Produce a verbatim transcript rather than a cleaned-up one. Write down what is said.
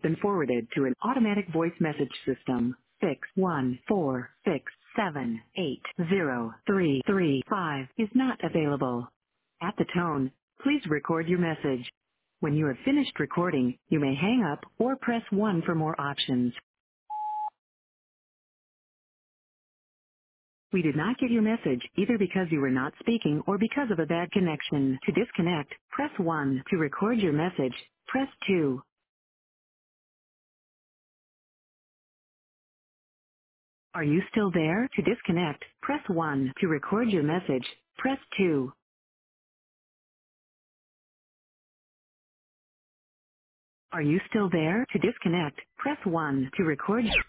been forwarded to an automatic voice message system. six one four six seven eight zero three three five is not available. At the tone, please record your message. When you have finished recording, you may hang up or press one for more options. We did not get your message either because you were not speaking or because of a bad connection. To disconnect, press one. To record your message, press two. Are you still there? To disconnect, press one. To record your message, press two. Are you still there? To disconnect, press one. To record